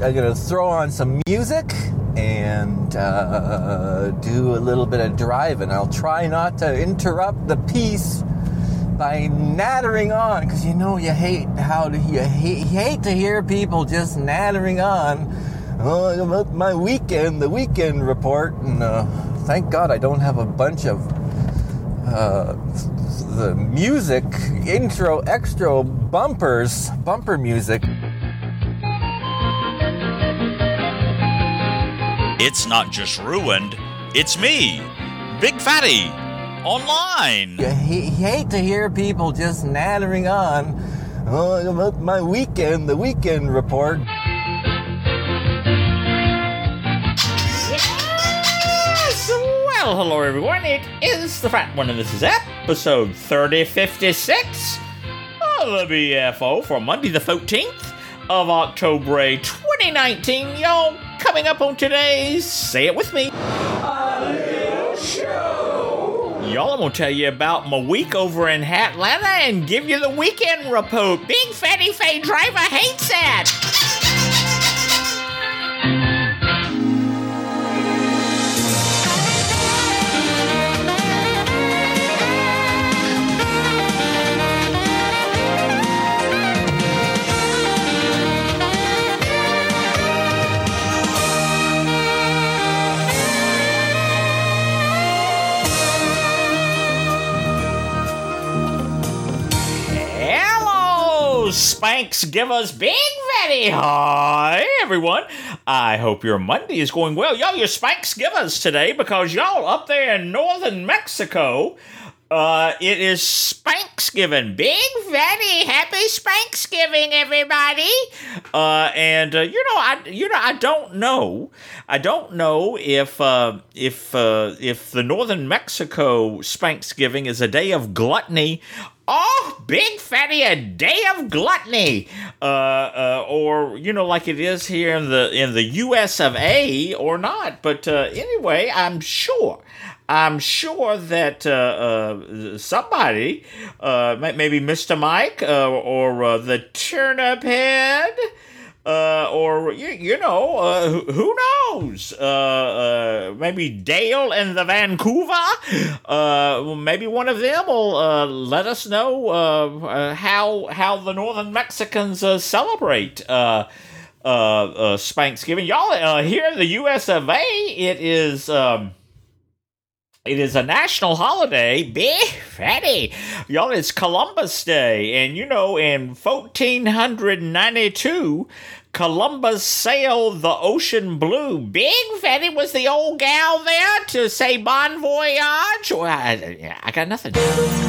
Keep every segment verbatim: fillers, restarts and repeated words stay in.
I'm going to throw on some music and uh, do a little bit of driving. I'll try not to interrupt the peace by nattering on, because you know you hate how to, you hate, you hate to hear people just nattering on. Oh, about my weekend, the weekend report, and uh, thank God I don't have a bunch of uh, the music, intro, extra bumpers, bumper music. It's not just ruined, it's me, Big Fatty, online. You hate, you hate to hear people just nattering on. Oh, about my weekend, the weekend report. Well, hello everyone, it is the Fat One, and this is episode thirty fifty-six of the B F O for Monday the fourteenth of October twenty nineteen. Y'all, coming up on today's, say it with me, a little show. Y'all, I'm going to tell you about my week over in Atlanta and give you the weekend report. Big Fatty Fay Driver hates that. Spanx give us Big Fatty. Hi, everyone. I hope your Monday is going well. Y'all, your Spanx give us today because y'all up there in northern Mexico, uh, it is Spanksgiving. Big Fatty, happy Spanksgiving, everybody. Uh, and uh, you know, I you know, I don't know. I don't know if uh, if uh, if the northern Mexico Spanksgiving is a day of gluttony. Oh, Big Fatty, a day of gluttony, uh, uh, or you know, like it is here in the in the U S of A, or not. But uh, anyway, I'm sure, I'm sure that uh, uh, somebody, uh, maybe Mister Mike, uh, or uh, the Turnip Head. Uh, or, you, you know, uh, who, who knows? Uh, uh, maybe Dale and the Vancouver? Uh, maybe one of them will uh, let us know uh, uh, how how the Northern Mexicans uh, celebrate uh, uh, uh, Spanksgiving. Y'all, uh, here in the U S of A, it is... Um, It is a national holiday, Big Fatty. Y'all, it's Columbus Day. And, you know, in fourteen ninety-two, Columbus sailed the ocean blue. Big Fatty, was the old gal there to say bon voyage? Well, I, I got nothing.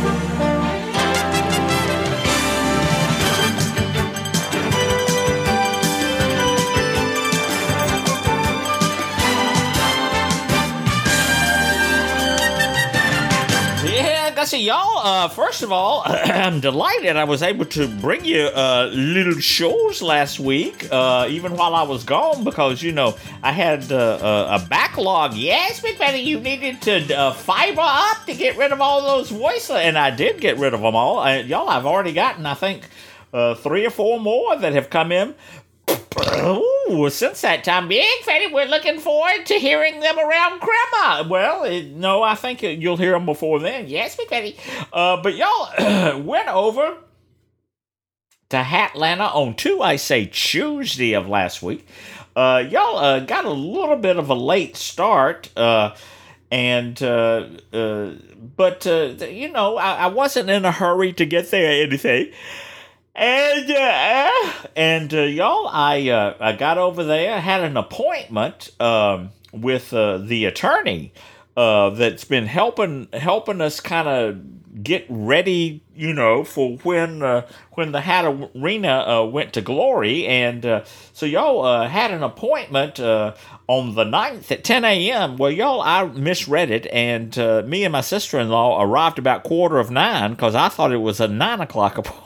See, y'all, uh, first of all, I'm delighted I was able to bring you uh, little shows last week, uh, even while I was gone, because, you know, I had uh, a backlog. Yes, Big Fatty, you needed to uh, fiber up to get rid of all those voices, and I did get rid of them all. Uh, y'all, I've already gotten, I think, uh, three or four more that have come in. Ooh, since that time, Big Fatty, we're looking forward to hearing them around Crema. Well, it, no, I think you'll hear them before then. Yes, Big Fatty. Uh, but y'all went over to Atlanta on two, I say, Tuesday of last week. Uh, y'all uh, got a little bit of a late start, uh, and uh, uh, but uh, you know, I, I wasn't in a hurry to get there or anything. And, uh, and uh, y'all, I uh, I got over there, had an appointment um, with uh, the attorney uh, that's been helping helping us kind of get ready, you know, for when uh, when the Hat Arena uh, went to glory. And uh, so y'all uh, had an appointment uh, on the ninth at ten a.m. Well, y'all, I misread it, and uh, me and my sister-in-law arrived about quarter of nine because I thought it was a nine o'clock appointment.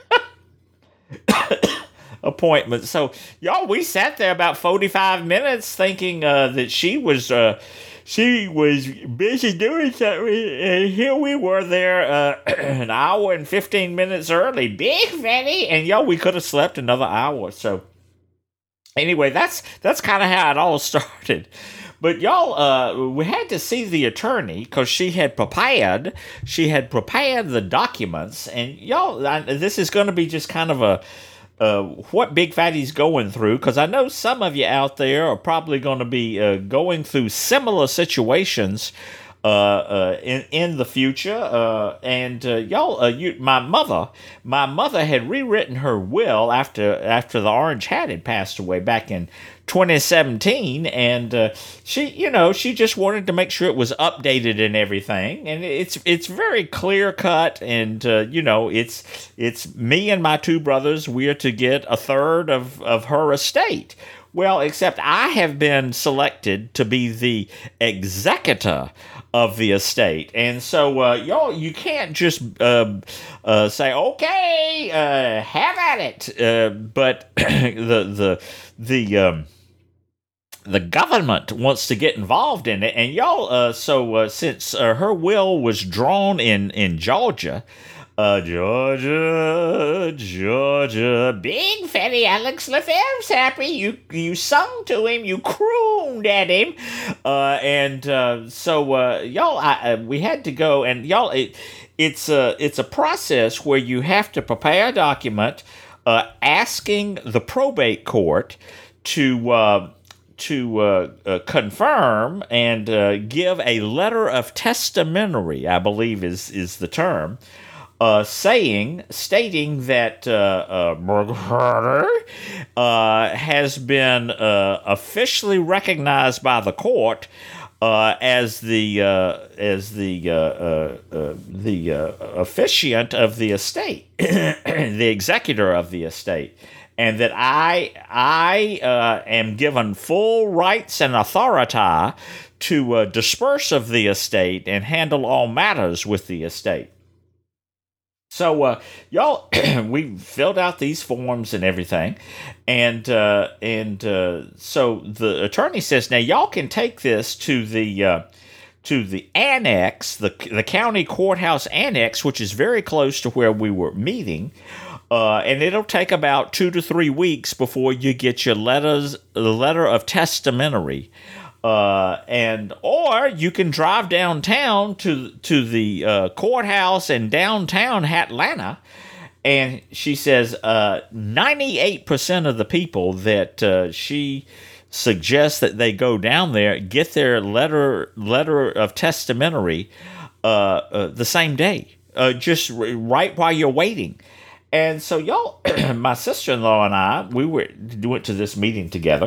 appointment. So, y'all, we sat there about forty-five minutes thinking uh, that she was uh, she was busy doing something, and here we were there uh, an hour and fifteen minutes early. Big Fatty! And, y'all, we could have slept another hour. So, anyway, that's that's kind of how it all started. But y'all, uh, we had to see the attorney because she had prepared, she had prepared the documents, and y'all, I, this is going to be just kind of a, uh, what Big Fatty's going through, because I know some of you out there are probably going to be uh, going through similar situations uh, uh, in in the future, uh, and uh, y'all, uh, you, my mother, my mother had rewritten her will after after the Orange Hat had passed away back in twenty seventeen, and uh, she, you know, she just wanted to make sure it was updated and everything, and it's it's very clear cut, and uh, you know, it's it's me and my two brothers. We are to get a third of of her estate. Well, except I have been selected to be the executor of the estate, and so uh, y'all, you can't just uh, uh, say, "Okay, uh, have at it." Uh, but the the the um, the government wants to get involved in it, and y'all. Uh, so uh, since uh, her will was drawn in in Georgia. Uh, Georgia, Georgia, Big Fatty Alex Lefebvre's happy. You you sung to him, you crooned at him, uh, and uh, so uh, y'all, I, uh, we had to go, and y'all, it, it's a it's a process where you have to prepare a document, uh, asking the probate court to. Uh, to uh, uh, confirm and uh, give a letter of testamentary, I believe is is the term, uh, saying, stating that uh, uh, Margaret uh, has been uh, officially recognized by the court uh, as the uh, as the uh, uh, uh, the uh, officiant of the estate, the executor of the estate. And that I I uh, am given full rights and authority to uh, disperse of the estate and handle all matters with the estate. So, uh, y'all, we filled out these forms and everything, and uh, and uh, so the attorney says, now y'all can take this to the uh, to the annex, the the county courthouse annex, which is very close to where we were meeting. Uh, and it'll take about two to three weeks before you get your letters, the letter of testamentary, uh, and or you can drive downtown to to the uh, courthouse in downtown Atlanta. And she says uh, ninety-eight percent of the people that uh, she suggests that they go down there get their letter letter of testamentary uh, uh, the same day, uh, just right while you're waiting. And so y'all, my sister-in-law and I, we were went to this meeting together,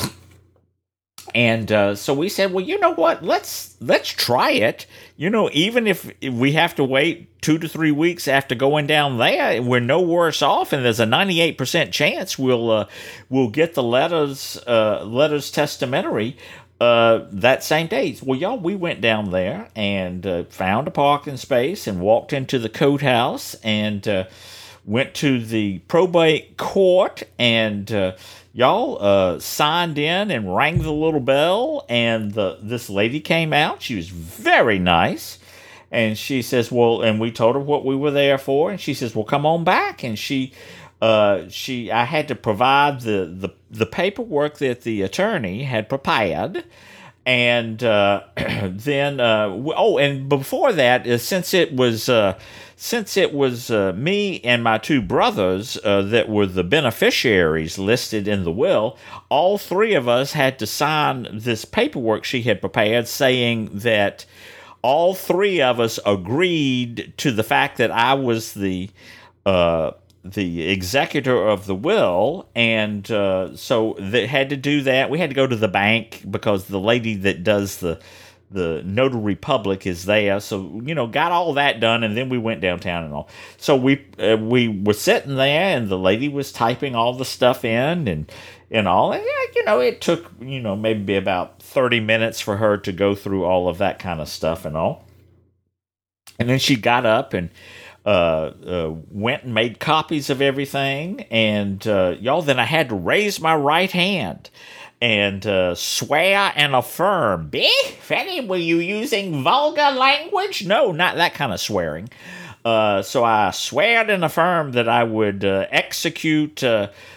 and uh, so we said, well, you know what? Let's let's try it. You know, even if we have to wait two to three weeks after going down there, we're no worse off, and there's a ninety-eight percent chance we'll uh, we'll get the letters uh, letters testamentary uh, that same day. Well, y'all, we went down there and uh, found a parking space and walked into the courthouse and. Uh, Went to the probate court, and uh, y'all uh, signed in and rang the little bell, and the this lady came out. She was very nice, and she says, well, and we told her what we were there for, and she says, well, come on back. And she, uh, she, I had to provide the, the, the paperwork that the attorney had prepared, and uh, then, uh, oh, and before that, uh, since it was... Uh, Since it was uh, me and my two brothers uh, that were the beneficiaries listed in the will, all three of us had to sign this paperwork she had prepared saying that all three of us agreed to the fact that I was the uh, the executor of the will, and uh, so they had to do that. We had to go to the bank because the lady that does the The notary public is there, so you know, got all that done, and then we went downtown and all. So we uh, we were sitting there, and the lady was typing all the stuff in and and all. And yeah, you know, it took you know maybe about thirty minutes for her to go through all of that kind of stuff and all. And then she got up and uh, uh, went and made copies of everything, and uh, y'all. Then I had to raise my right hand. And uh, swear and affirm. Big Fatty, were you using vulgar language? No, not that kind of swearing. Uh, so I swear and affirmed that I would uh, execute uh,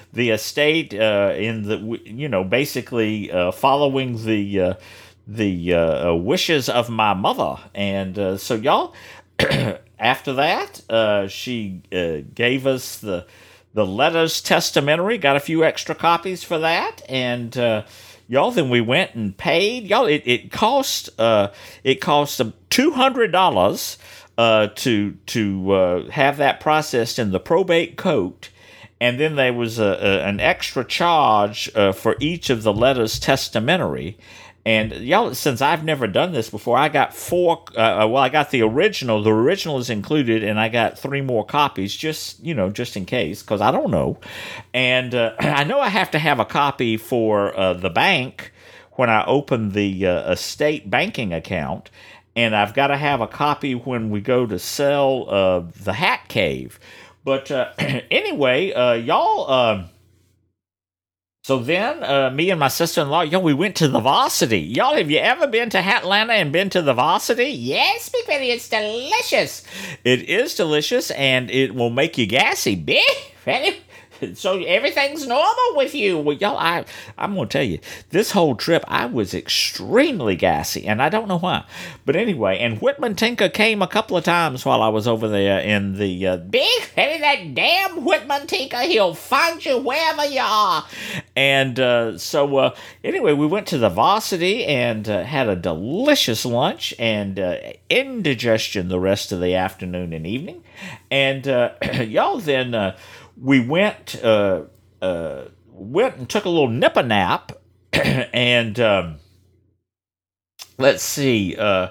the estate uh, in the you know basically uh, following the uh, the uh, wishes of my mother, and uh, so y'all. After that, uh, she uh, gave us the the letters testamentary. Got a few extra copies for that, and uh, y'all. Then we went and paid y'all. It it cost uh it cost two hundred dollars uh to to uh, have that processed in the probate court. And then there was a, a, an extra charge uh, for each of the letters testamentary. And y'all, since I've never done this before, I got four. Uh, well, I got the original. The original is included, and I got three more copies, just you know, just in case, because I don't know. And uh, I know I have to have a copy for uh, the bank when I open the uh, estate banking account, and I've got to have a copy when we go to sell uh, the Hat Cave. But uh, anyway, uh, y'all. Uh, So then, uh, me and my sister-in-law, yo, we went to the Varsity. Y'all, have you ever been to Hatlanta and been to the Varsity? Yes, Big Betty, it's delicious. It is delicious, and it will make you gassy, Big Betty. So everything's normal with you. Well, y'all, I, I'm going to tell you, this whole trip, I was extremely gassy, and I don't know why. But anyway, and Whitman Tinker came a couple of times while I was over there in the... Uh, Big Betty, that damn Whitman Tinker, he'll find you wherever you are. And uh, so, uh, anyway, we went to the Varsity and uh, had a delicious lunch and uh, indigestion the rest of the afternoon and evening. And uh, y'all then... Uh, We went uh, uh, went and took a little nipper nap, and um, let's see, uh,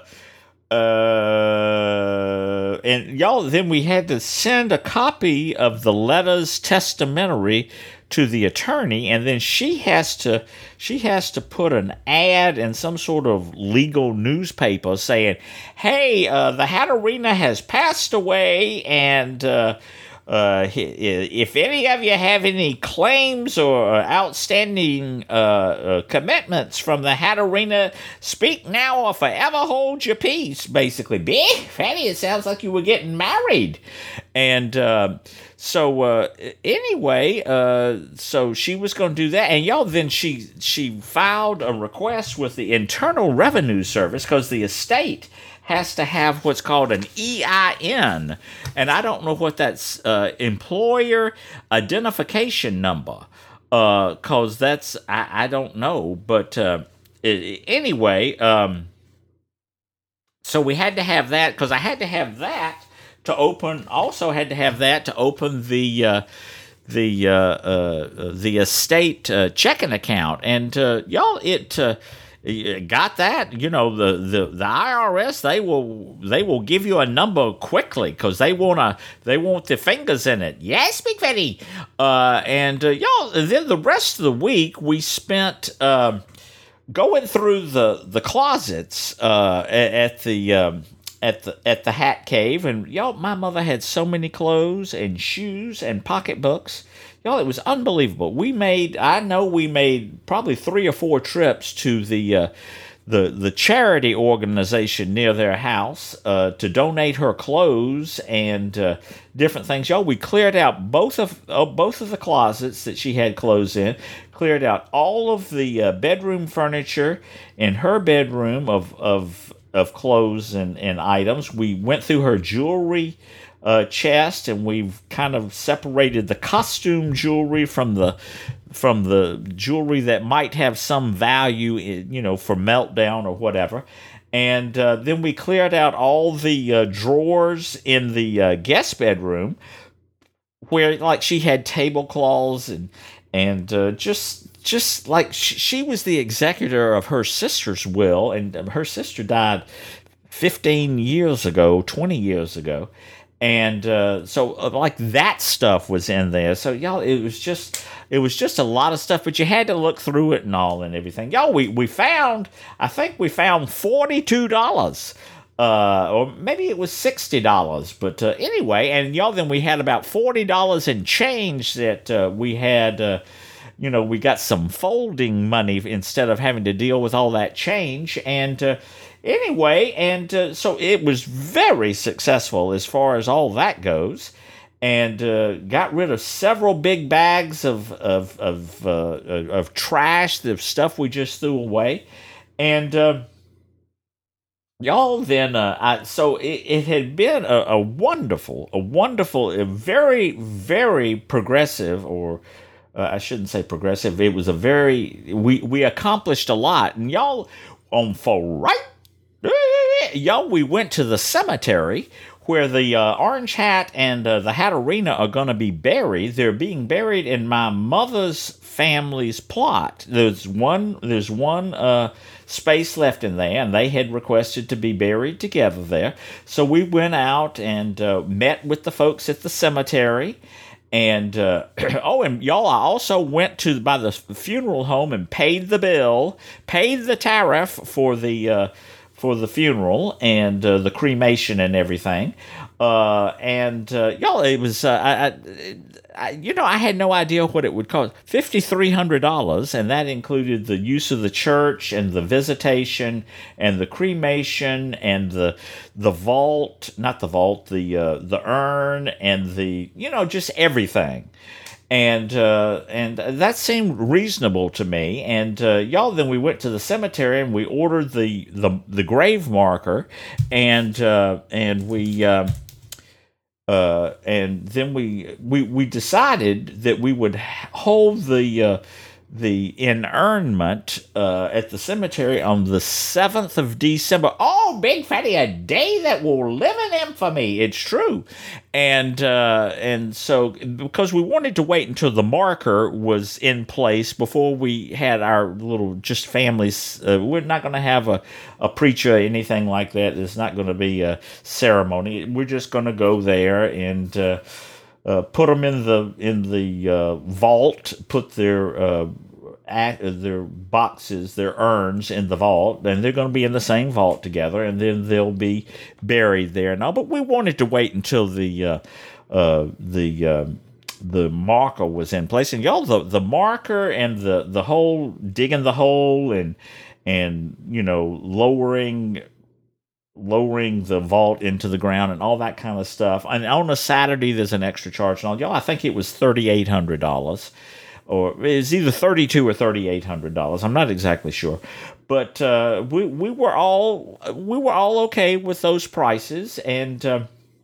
uh, and y'all. Then we had to send a copy of the letters testamentary to the attorney, and then she has to she has to put an ad in some sort of legal newspaper saying, "Hey, uh, the Hatterina has passed away, and." Uh, Uh, if any of you have any claims or outstanding uh, uh, commitments from the Hatterina, speak now or forever hold your peace, basically. Big Fatty, it sounds like you were getting married. And uh, so uh, anyway, uh, so she was going to do that. And y'all, then she, she filed a request with the Internal Revenue Service because the estate has to have what's called an E I N, and I don't know what that's uh, employer identification number, because uh, that's I, I don't know. But uh, it, anyway, um, so we had to have that because I had to have that to open. Also had to have that to open the uh, the uh, uh, the estate uh, checking account, and uh, y'all it. Uh, Got that? You know, the, the, the I R S, they will they will give you a number quickly because they wanna they want their fingers in it. Yes, Big Betty. Uh, and uh, y'all, then the rest of the week we spent uh, going through the the closets uh, at, at the um, at the at the Hat Cave, and y'all, my mother had so many clothes and shoes and pocketbooks. Y'all, it was unbelievable. We made, I know we made probably three or four trips to the uh, the the charity organization near their house uh, to donate her clothes and uh, different things. Y'all, we cleared out both of uh, both of the closets that she had clothes in, cleared out all of the uh, bedroom furniture in her bedroom of of of clothes and, and items. We went through her jewelry Uh, chest, and we've kind of separated the costume jewelry from the from the jewelry that might have some value, in, you know, for meltdown or whatever. And uh, then we cleared out all the uh, drawers in the uh, guest bedroom, where like she had tablecloths and and uh, just just like sh- she was the executor of her sister's will, and her sister died fifteen years ago, twenty years ago. And uh, so, uh, like that stuff was in there. So, y'all, it was just, it was just a lot of stuff. But you had to look through it and all and everything. Y'all, we we found, I think we found forty-two dollars, uh, or maybe it was sixty dollars. But uh, anyway, and y'all, then we had about forty dollars in change that uh, we had. Uh, you know, we got some folding money instead of having to deal with all that change, and. Uh, Anyway, and uh, so it was very successful as far as all that goes. and uh, got rid of several big bags of of of, uh, of trash, the stuff we just threw away, and uh, y'all. Then, uh, I, so it, it had been a, a wonderful, a wonderful, a very, very progressive, or uh, I shouldn't say progressive. It was a very we we accomplished a lot, and y'all on for right, y'all. We went to the cemetery, where the uh, Orange Hat and uh, the Hatterena are going to be buried. They're being buried in my mother's family's plot. There's one, there's one uh, space left in there, and they had requested to be buried together there. So we went out and uh, met with the folks at the cemetery. And, uh, oh, and y'all, I also went to by the funeral home and paid the bill, paid the tariff for the... Uh, for the funeral and uh, the cremation and everything. Uh, and, uh, y'all, it was, uh, I, I, you know, I had no idea what it would cost. five thousand three hundred dollars, and that included the use of the church and the visitation and the cremation and the the vault, not the vault, the uh, the urn and the, you know, just everything. And uh, and that seemed reasonable to me. And uh, y'all, then we went to the cemetery and we ordered the the, the grave marker, and uh, and we uh, uh, and then we we we decided that we would hold the uh, the inurnment uh, at the cemetery on the seventh of December. Oh, Big Fatty, a day that will live in infamy. It's true. And uh, and so, because we wanted to wait until the marker was in place before we had our little just families, uh, we're not going to have a, a preacher or anything like that. It's not going to be a ceremony. We're just going to go there and uh, uh, put them in the in the uh, vault, put their uh, At their boxes, their urns in the vault, and they're going to be in the same vault together, and then they'll be buried there and all. But we wanted to wait until the uh, uh, the uh, the marker was in place, and y'all, the the marker and the the whole digging the hole and and you know lowering lowering the vault into the ground and all that kind of stuff. And on a Saturday, there's an extra charge and all. Y'all, I think it was thirty-eight hundred dollars. Or it's either thirty-two or thirty-eight hundred dollars. I'm not exactly sure, but uh, we we were all we were all okay with those prices, and uh,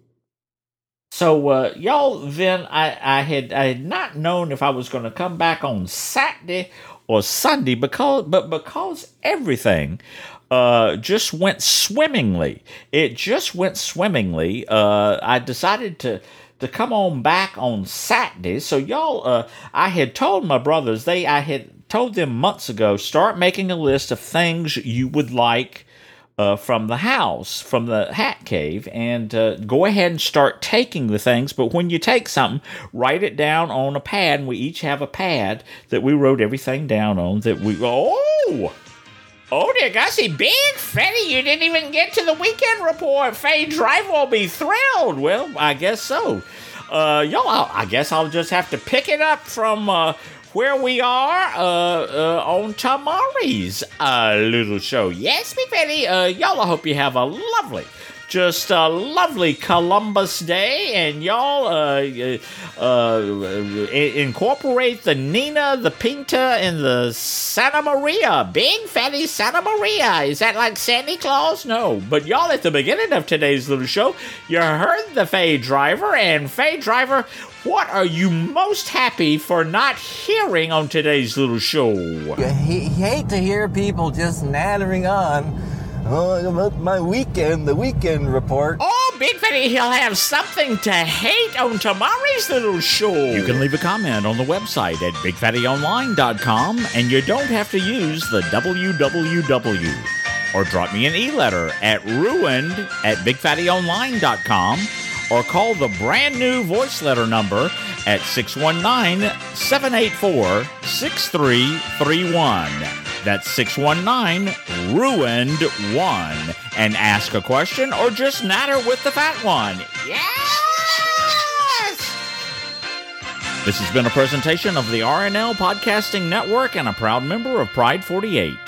so uh, y'all. Then I, I had I had not known if I was going to come back on Saturday or Sunday because but because everything uh, just went swimmingly. It just went swimmingly. Uh, I decided to. to come on back on Saturday. So y'all, uh, I had told my brothers, they, I had told them months ago, start making a list of things you would like uh, from the house, from the Hat Cave, and uh, go ahead and start taking the things. But when you take something, write it down on a pad, and we each have a pad that we wrote everything down on that we, oh! Oh, dear Gussie, Big Fatty, you didn't even get to the weekend report. Faye Driver will be thrilled. Well, I guess so. Uh, y'all, I'll, I guess I'll just have to pick it up from uh, where we are uh, uh, on tomorrow's uh, little show. Yes, Big Fatty, uh, y'all, I hope you have a lovely, just a lovely Columbus Day, and y'all uh, uh, uh, incorporate the Nina, the Pinta, and the Santa Maria. Big Fatty Santa Maria. Is that like Santa Claus? No. But y'all, at the beginning of today's little show, you heard the Faye Driver, and Faye Driver, what are you most happy for not hearing on today's little show? You hate to hear people just nattering on. Oh, about my weekend, the weekend report. Oh, Big Fatty, he'll have something to hate on tomorrow's little show. You can leave a comment on the website at big fatty online dot com, and you don't have to use the W W W. Or drop me an e-letter at ruined at big fatty online dot com, or call the brand new voice letter number at six one nine, seven eight four, six three three one. That's six one nine, ruined one. And ask a question or just natter with the fat one. Yes! This has been a presentation of the R N L Podcasting Network and a proud member of Pride forty-eight.